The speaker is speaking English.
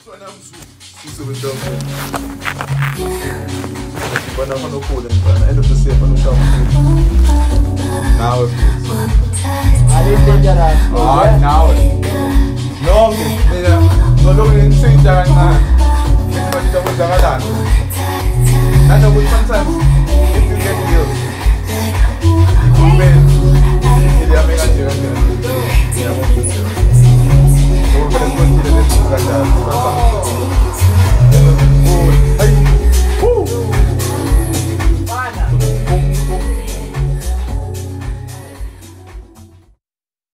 End of the safe on the top. Now it feels. I didn't think that. Alright, now it. No, no, look in St. John, man. Everybody that was done. And I would sometimes